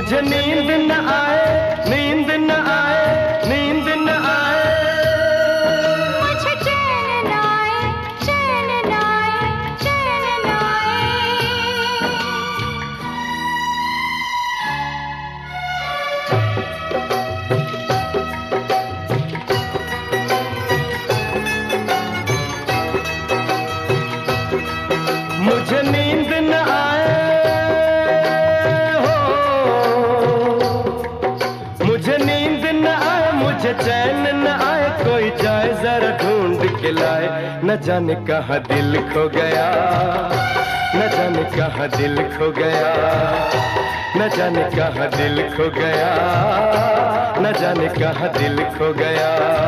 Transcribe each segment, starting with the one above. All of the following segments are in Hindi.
मुझे नींद न आए, नींद न आए, नींद न आए, मुझे चैन न आए, चैन न आए, चैन न आए। मुझे नींद न आए, मुझे नींद न आए, मुझे चैन न आए, कोई जाए जरा ढूंढ के लाए। न जाने कहाँ दिल खो गया, न जाने कहाँ दिल खो गया, न जाने कहाँ दिल खो गया, न जाने कहाँ दिल खो गया।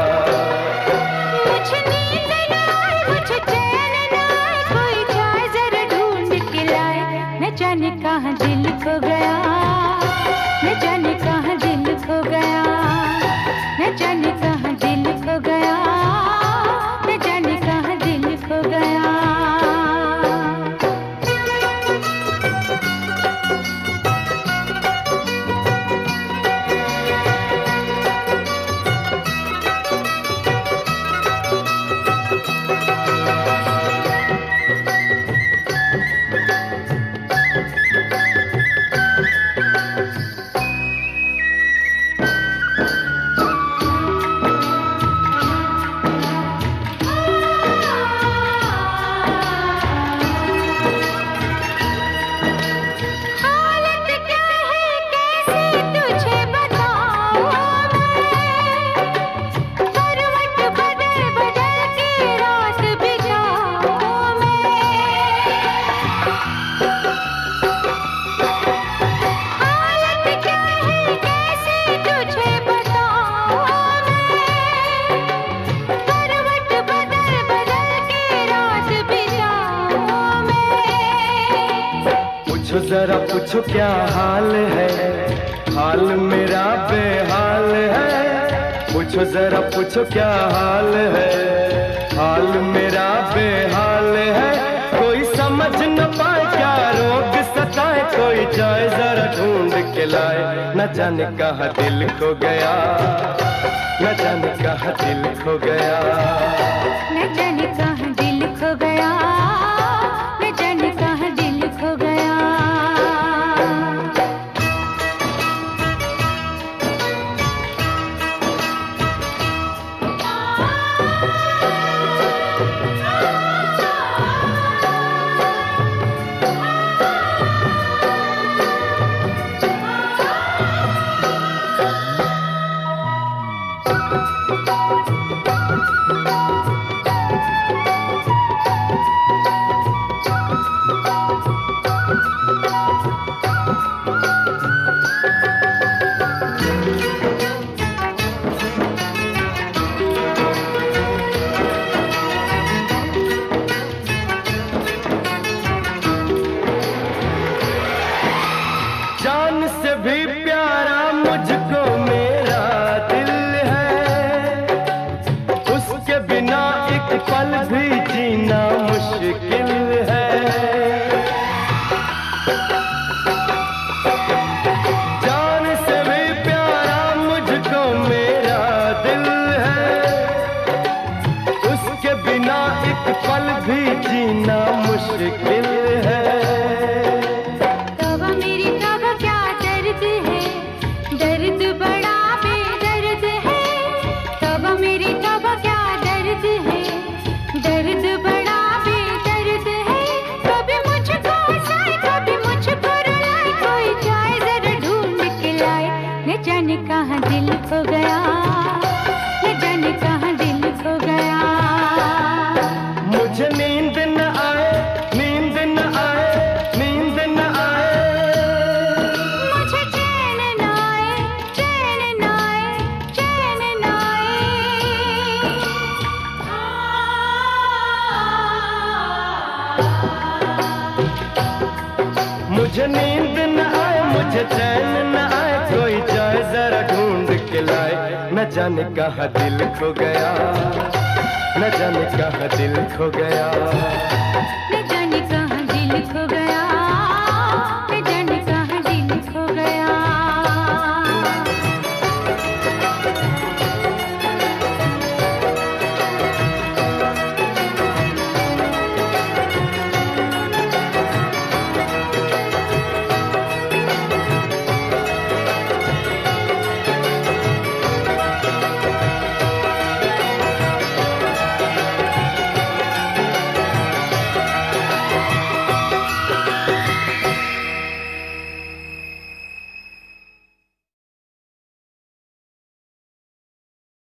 मुझे नींद न आए, मुझे चैन न आए, कोई जाए जरा ढूंढ के लाए। न जाने कहाँ दिल खो गया, न जाने कहाँ दिल खो गया, न जाने कहाँ दिल खो गया, न जाने कहाँ दिल खो गया। जरा पूछो क्या हाल है, हाल मेरा बेहाल है। पूछो जरा पूछो क्या हाल है, हाल मेरा बेहाल है। कोई समझ न पाए क्या रोग सताए, कोई जाए जरा ढूंढ के लाए। न जाने कहाँ दिल खो गया, न जाने कहाँ दिल खो गया, न जाने कहाँ दिल खो गया, न जाने कहाँ दिल खो गया। जान से भी प्यारा मुझको मेरा दिल है, उसके बिना एक पल भी जीना मुश्किल है। जान से भी प्यारा मुझको मेरा दिल है, उसके बिना एक पल भी जीना मुश्किल है। दर्द बड़ा बेदर्द है, तब मेरी तब क्या दर्द है, दर्द बड़ा बेदर्द है। कभी मुझको हंसाए, कभी मुझको रुलाए, कोई जाए जरा ढूंढ के लाए। न जाने कहाँ दिल खो गया, न जाने कहाँ दिल खो गया। मुझे नींद न आए, नींद न आए, नींद न आए, मुझे चैन न आए, चैन न आए, चैन न आए। मुझे नींद न आए, मुझे चैन न आए, कोई जाए जरा ढूंढ के लाए। न जाने कहाँ दिल खो गया, न जाने कहाँ दिल खो गया।